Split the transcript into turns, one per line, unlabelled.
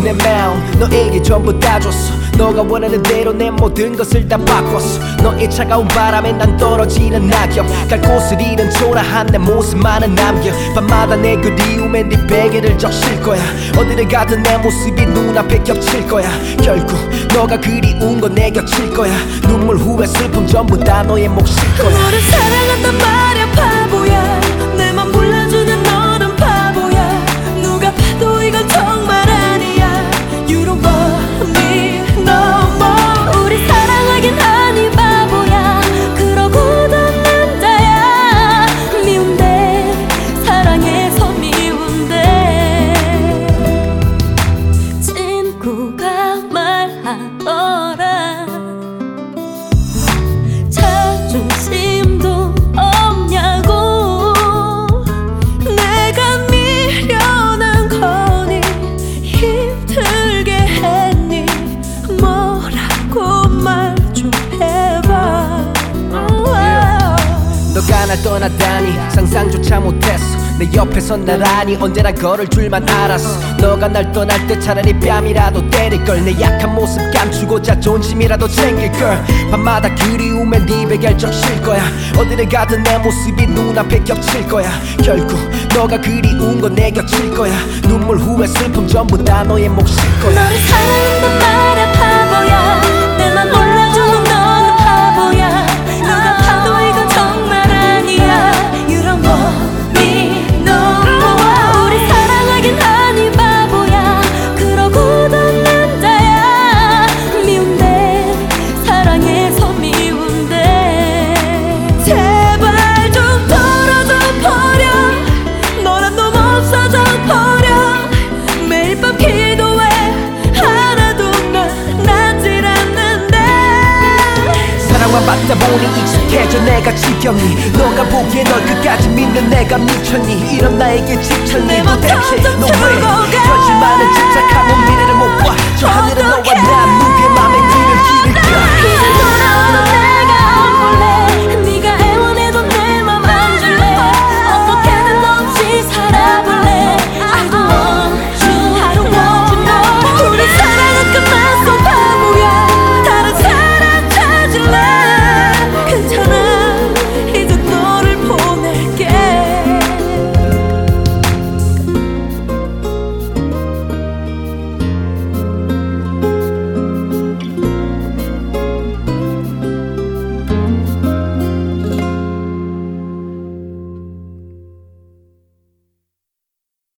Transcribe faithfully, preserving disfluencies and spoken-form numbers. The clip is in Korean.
내 마음 너에게 전부 다 줬어. 너가 원하는 대로 내 모든 것을 다 바꿨어. 너의 차가운 바람에 난 떨어지는 낙엽. 갈 곳을 잃은 초라한 내 모습만은 남겨. 밤마다 내 그리움에 네 베개를 적실 거야. 어디를 가든 내 모습이 눈앞에 겹칠 거야. 결국 너가 그리운 건 내 곁일 거야. 눈물 후회 슬픔 전부 다 너의 몫일 거야.
너를 사랑한단 말야 바보야. 내 맘 몰라주는 너는 바보야. 누가 봐도 이건 정말 아니야. You don't want me no more. 우리 사랑하긴 하니 바보야. 그러고도 난자야. 미운데 사랑해서 미운데. 친구가 말하더라. 자존심도 없냐고. 내가 미련한 거니 힘들게 했니. 뭐라고 말 좀 해봐.
너가 날 떠나다니 상상조차 못했어. 내 옆에서 나란히 언제나 걸을 줄만 알았어. 너가 날 떠날 때 차라리 뺨이라도 때릴걸. 내 약한 모습 감추고 자존심이라도 챙길걸. 밤마다 그리움에 네 베개를 적실 거야. 어디를 가든 내 모습이 눈앞에 겹칠 거야. 결국 너가 그리운 건 내 곁일 거야. 눈물 후회 슬픔 전부 다 너의 몫일 거야.
너를 사랑한단 말야 바보야. 내 맘 몰라주는 너는 바보야. 누가 봐도 이건 정말 아니야. You don't want me no more. 우리 사랑하긴 하니 바보야. 그러고도 난자야. 미운데 사랑해서 미운데. 제발 좀 떨어져 버려. 너란 놈 없어져 버려. 매일 밤 기도해 하나도 난 낫질 않는데.
사랑만 받다 보니 익숙해져 내가 지겹니. 너가 보기에 널 끝까지 믿는 내가 미쳤니. 이런 나에게 지쳤니.
내 맘
도대체
점점
너 왜
죽어가.
현실만은 집착하고 미래